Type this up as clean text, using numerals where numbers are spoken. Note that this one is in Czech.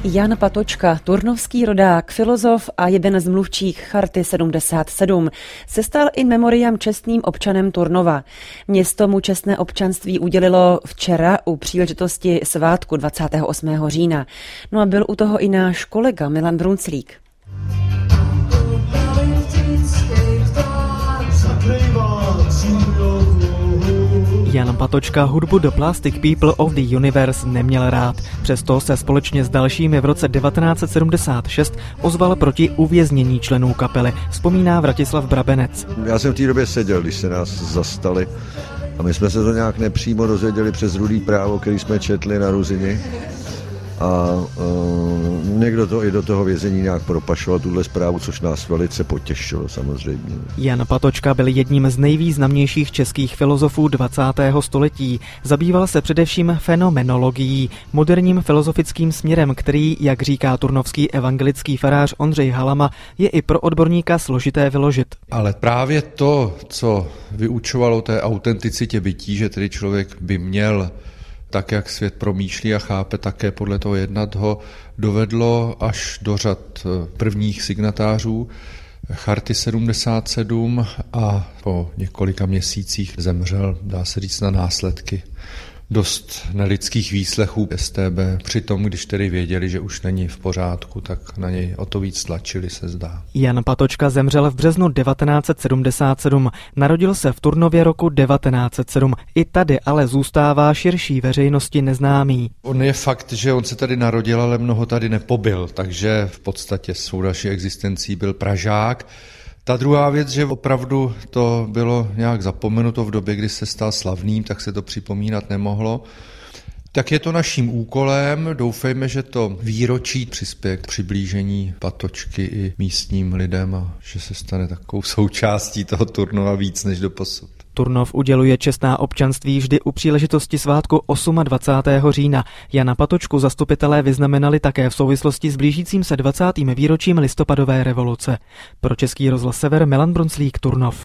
Jan Patočka, turnovský rodák, filozof a jeden z mluvčích Charty 77, se stal in memoriam čestným občanem Turnova. Město mu čestné občanství udělilo včera u příležitosti svátku 28. října. No a byl u toho i náš kolega Milan Brunclík. Jan Patočka hudbu The Plastic People of the Universe neměl rád. Přesto se společně s dalšími v roce 1976 ozval proti uvěznění členů kapely, vzpomíná Vratislav Brabenec. Já jsem v té době seděl, když se nás zastali, a my jsme se to nějak nepřímo dozvěděli přes Rudý právo, který jsme četli na Ruzini. A někdo to i do toho vězení nějak propašoval tuhle zprávu, což nás velice potěšilo samozřejmě. Jan Patočka byl jedním z nejvýznamnějších českých filozofů 20. století. Zabýval se především fenomenologií, moderním filozofickým směrem, který, jak říká turnovský evangelický farář Ondřej Halama, je i pro odborníka složité vyložit. Ale právě to, co vyučovalo té autenticitě bytí, že tedy člověk by měl tak, jak svět promýšlí a chápe, také podle toho jednat, ho dovedlo až do řad prvních signatářů Charty 77 a po několika měsících zemřel, dá se říct, na následky dost nelidských výslechů StB. Přitom, když tedy věděli, že už není v pořádku, tak na něj o to víc tlačili, se zdá. Jan Patočka zemřel v březnu 1977. Narodil se v Turnově roku 1907. I tady ale zůstává širší veřejnosti neznámý. On je fakt, že on se tady narodil, ale mnoho tady nepobyl, takže v podstatě svou další existencí byl Pražák. Ta druhá věc, že opravdu to bylo nějak zapomenuto v době, kdy se stal slavným, tak se to připomínat nemohlo. Tak je to naším úkolem, doufejme, že to výročí přispěje k přiblížení Patočky i místním lidem a že se stane takovou součástí toho Turnova víc než doposud. Turnov uděluje čestná občanství vždy u příležitosti svátku 28. října. Jana Patočku zastupitelé vyznamenali také v souvislosti s blížícím se 20. výročím listopadové revoluce. Pro Český rozhlas Sever Milan Brunclík, Turnov.